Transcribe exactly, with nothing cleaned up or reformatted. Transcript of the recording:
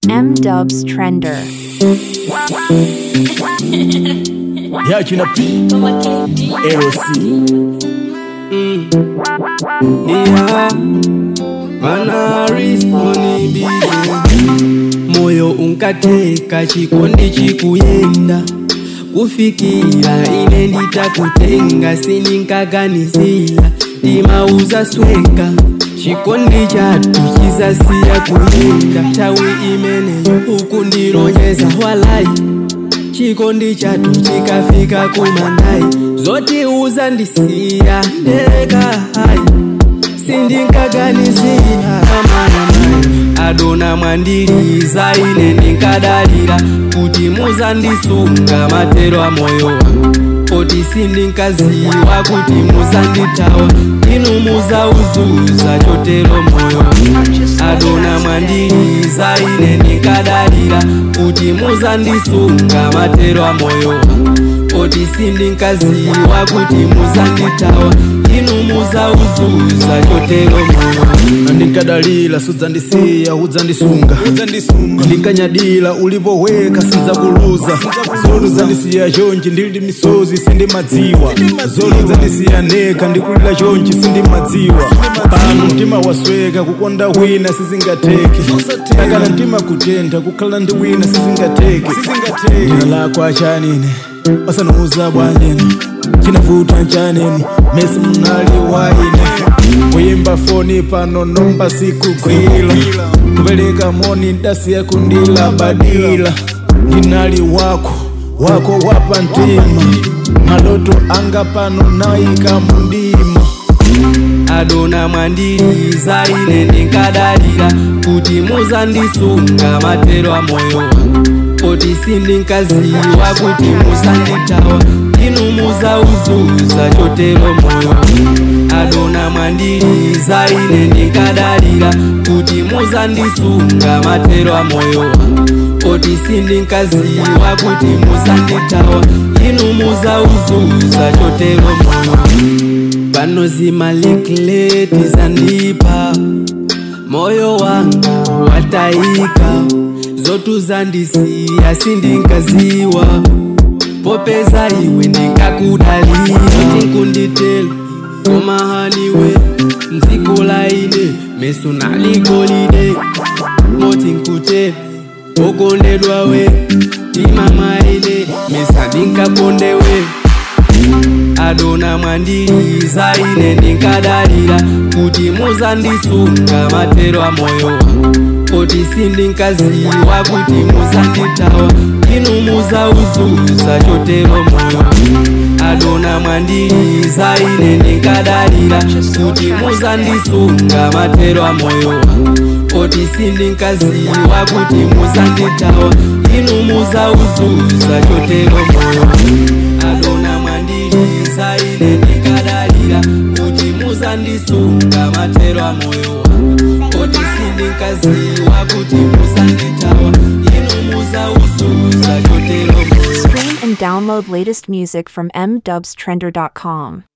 M-Dubs Trender. Yeah, you know, L C. Mm. Yeah, Manaris money busy. Moyo unkateka chikondi chikuyenda kufikira ine nditakutenga sininkaganizila ndimauza sweka chikondi chatu chizasiya kuyenda tawi imeneyo uku ndilonyeza walai chikondi chatu chikafika kumandai zoti uza ndisiya ndeka hai sindinkaganizila adona mwandiliza ine ndinkadalira kuti muzandisunga matero a moyo wangu oti sindinkaziwa kuti muzanditawa inu muzauzuza chotero moyo adona mwandiliza ine ndinkadalira kuti muzandisunga matero a moyo wangu oti sindinkaziwa kuti muzanditawa inu muzauzuza chotero moyo ndinkadalira sudzandisiya udzandisunga ndinkanyadira ulipoweka sindzakuluza zoludzandisiya chonchi ndili misozi sindimadziwa zoludzandisiya neka ndikulira chonchi sindimadziwa pano mtima wasweka kukonda wina sizingateke takala mtima kutentha kukhala ndi wina sizingateke dzina lako achanine pasanuza bwanjene chinavuta nchaneni mesi mnali waine kuyimba foni pano nomba sikugwila kupereka moni ndasiya kundila badila ndinali wako wako wapa mtima maloto anga pano naika mundima adona mwandiliza ine ndinkadalira kuti muzandisunga matero a moyo wangu oti sindinkaziwa kuti muzanditawa inu muzauzuza chotero moyo adona mwandiliza ine ndinkadalira kuti muzandisunga matero a moyo wangu oti sindinkaziwa kuti muzanditawa inu muzauzuza chotero moyo pano zimalikleti zandipa moyo wanga wataika zotuzandisiya sindinkaziwa popeza iwe ndikakudalira tinkunditela komahaniwe nzikolaine meso naligolide motinkutela okondedwawe timamaine mesa ndinkakondewe adona mwandiliza ine ndinkadalira kuti muzandisunga matero a moyo wangu oti sindinkaziwa kuti muzanditawa inu muzauzuza chotero moyo adona mwandiliza ine ndinkadalira kuti muzandisunga matero a moyo wangu oti sindinkaziwa kuti muzanditawa inu muzauzuza chotero moyo adona mwandiliza ine ndinkadalira kuti muzandisunga matero a moyo wangu oti sindinkaziwa kuti muzanditawa inu muzauzuza chotero moyo. Stream and download latest music from m dubs trender dot com.